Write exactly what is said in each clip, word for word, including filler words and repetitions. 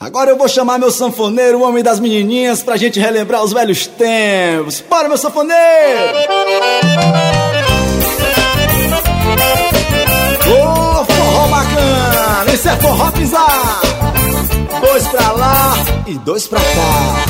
Agora eu vou chamar meu sanfoneiro, o homem das menininhas, pra gente relembrar os velhos tempos. Bora, meu sanfoneiro! Ô, oh, forró bacana! Esse é forró pisar! Dois pra lá e dois pra cá.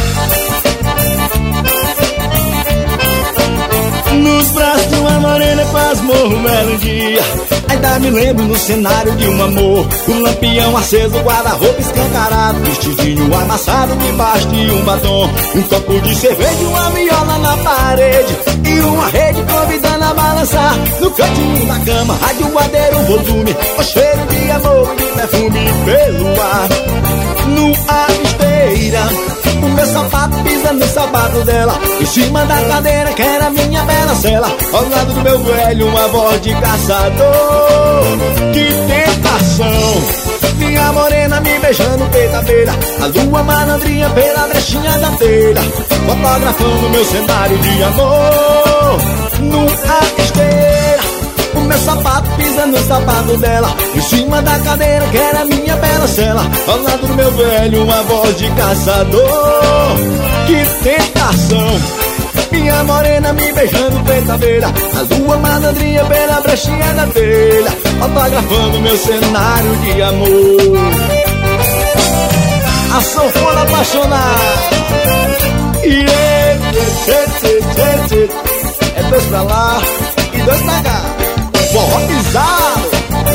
Nos braços de uma morena pasmou um belo dia. Ainda me lembro no cenário de um amor, um lampião aceso, guarda-roupa escancarado, vestidinho amassado debaixo de um batom, um copo de cerveja e uma viola na parede, e uma rede convidando a balançar. No cantinho da cama, rádio madeira, o volume, o cheiro de amor e de perfume pelo ar. Numa esteira, o meu sapato pisa no sapato dela, em cima da cadeira que era minha bela cela, ao lado do meu velho uma voz de caçador. Que tentação, minha morena me beijando peito a beira, a lua malandrinha pela brechinha da telha, fotografando meu cenário de amor. Numa esteira, o meu sapato pisa no sapato dela, em cima da cadeira que era minha bela cela, ao lado do meu velho uma voz de caçador. Que tentação, minha morena me beijando peito a beira, a lua malandrinha pela brechinha da telha, fotografando meu cenário de amor. A sanfona apaixonada, yeah, yeah, yeah, yeah. É dois pra lá e dois pra cá. Forró pisado.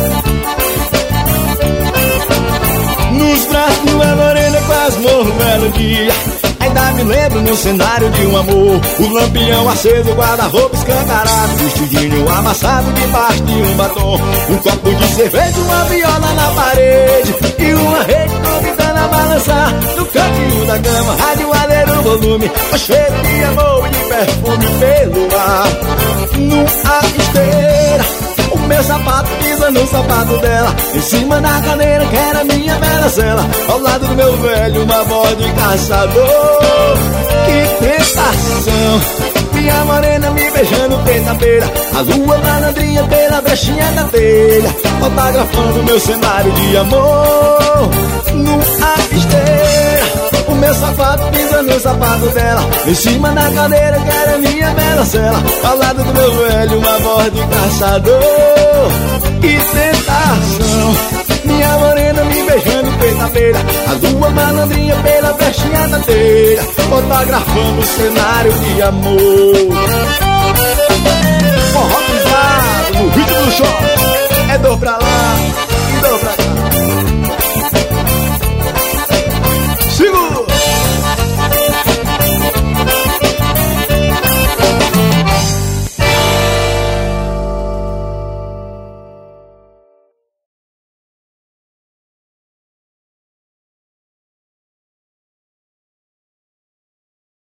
Nos braços de uma morena quase morro belo dia. Ainda me lembro no cenário de um amor, o lampião aceso, guarda-roupa escancarado, vestidinho amassado debaixo de um batom, um copo de cerveja, uma viola na parede, e uma rede convidando a balançar. No cantinho da cama, rádio madeira, o volume, o cheiro de amor e de perfume pelo ar. Numa esteira, o meu sapato pisa no sapato dela, em cima da cadeira que era minha bela cela, ao lado do meu velho uma voz de caçador. Que tentação, minha morena me beijando peito a beira, a lua malandrinha pela brechinha da telha, fotografando meu cenário de amor. Numa esteira, o meu sapato pisa no sapato dela, em cima da cadeira que era minha bela cela, ao lado do meu velho uma voz de caçador. Que tentação, minha morena me beijando peito a beira, a lua malandrinha pela brechinha da telha, fotografando o cenário de amor. Forró pisado, no ritmo do short, é dor pra lá e dor pra cá.